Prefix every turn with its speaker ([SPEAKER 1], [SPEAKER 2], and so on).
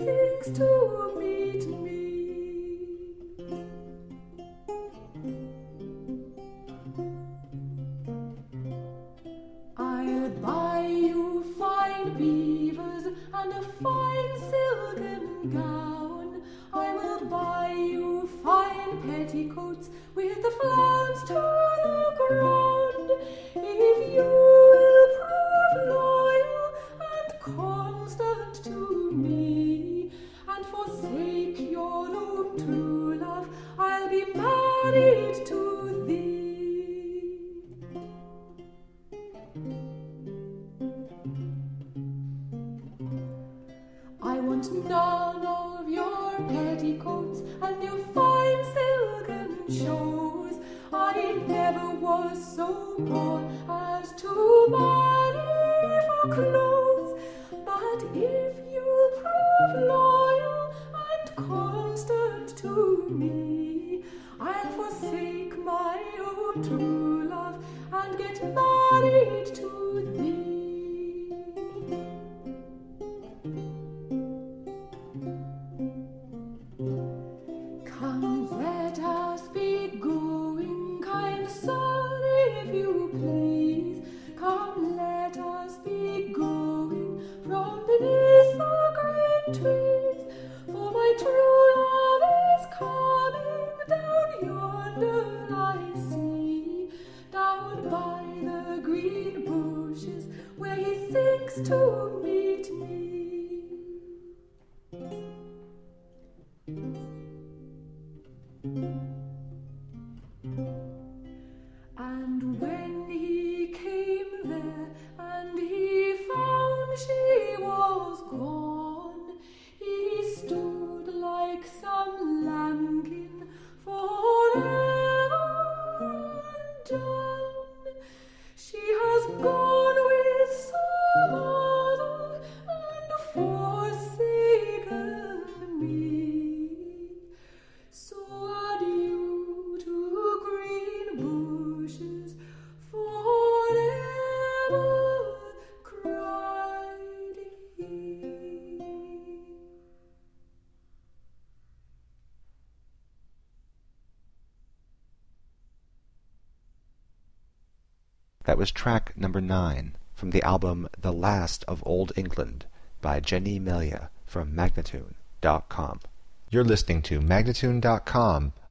[SPEAKER 1] thinks to meet me. I'll buy you fine beavers and a fine silken gown. I will buy you fine petticoats with the flounce to the ground. If you will prove loyal and constant to me, and forsake your own true love, I'll be married to thee. I want none of your petticoats and your fine silken shows. I never was so poor as to marry for clothes. But if you prove loyal and constant to me, I'll forsake my own true love and get married to thee. Come, let us be going, kind sir, if you please. Come, let us be going from beneath the green trees. For my true love is coming down yonder, I see, down by the green bushes where he thinks to meet me. And when he came there and he found she was gone, he stood like some lambkin forever undone. She has gone with some other and forsaken me. So adieu to green bushes forever, cried he.
[SPEAKER 2] That was track number 9 from the album The Last of Old England by Jenny Melia from Magnatune.com. You're listening to Magnatune.com,